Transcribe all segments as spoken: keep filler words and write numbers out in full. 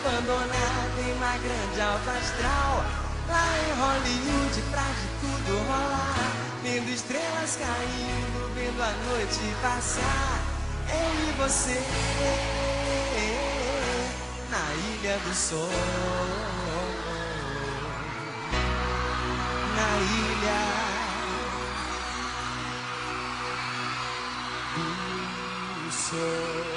abandonada em uma grande alta astral. Lá em Hollywood, pra de tudo rolar, vendo estrelas caindo, vendo a noite passar. Eu e você na Ilha do Sol, na Ilha do Sol.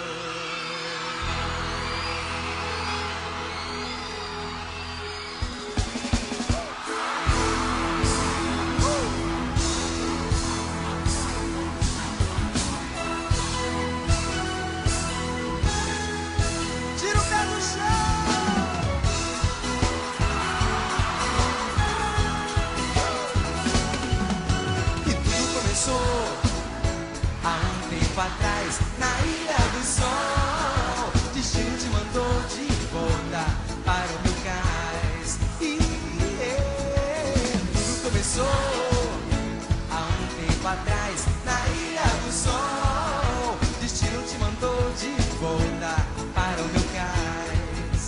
Há um tempo atrás, na Ilha do Sol, o destino te mandou de volta para o meu cais. E yeah, tudo começou há um tempo atrás, na Ilha do Sol, o destino te mandou de volta para o meu cais.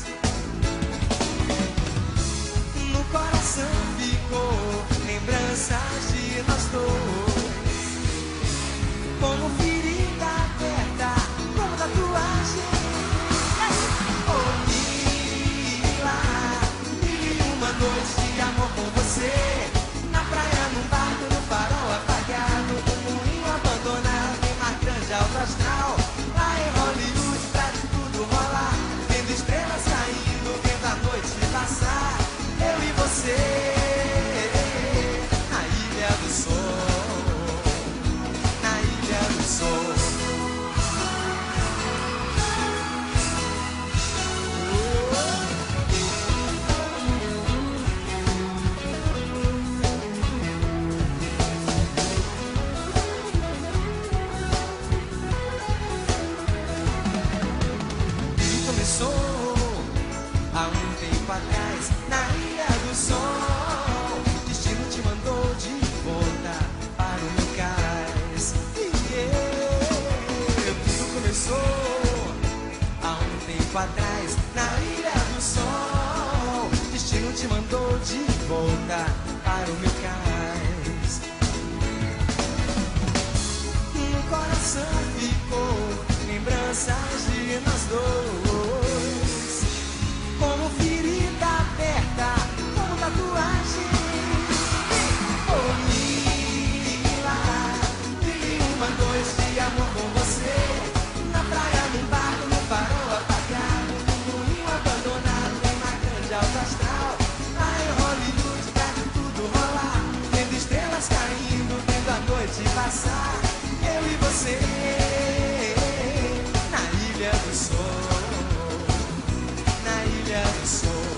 No coração ficou lembranças de nós dois, como ferida aberta, como tatuagem. Oh, Mila, mil e uma noites de amor com você, na praia, num barco, no farol apagado, no moinho abandonado, em uma grande alta astral. Lá em Hollywood, pra de tudo rolar, vendo estrelas caindo, vendo a noite passar. Eu e você na Ilha do Sol. Há um tempo atrás, na Ilha do Sol, o destino te mandou de volta para o meu cais. E yeah, tudo começou há um tempo atrás, na Ilha do Sol, o destino te mandou de volta para o meu cais. No coração ficou lembranças de nós dois, como ferida aberta, como tatuagem. Oh, Mila, mil e uma noites de amor com você, na praia, num barco, no farol apagado, no moinho abandonado, em uma grande alta astral. Lá em Hollywood, pra de tudo rolar, vendo estrelas caindo, vendo a noite passar. Eu e você na Ilha do Sol, na Ilha do Sol.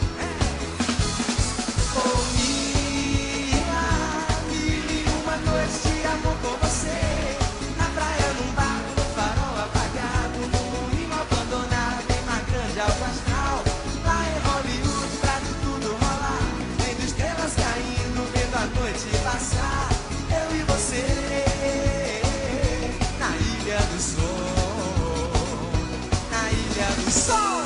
Oh, Mila, mil e uma noites de amor com você, na praia, num barco, no farol apagado, no moinho abandonado, em uma grande alta astral. Lá em Hollywood, pra de tudo rolar, vendo estrelas caindo, vendo a noite passar. Eu e você na Ilha do Sol, na Ilha do Sol.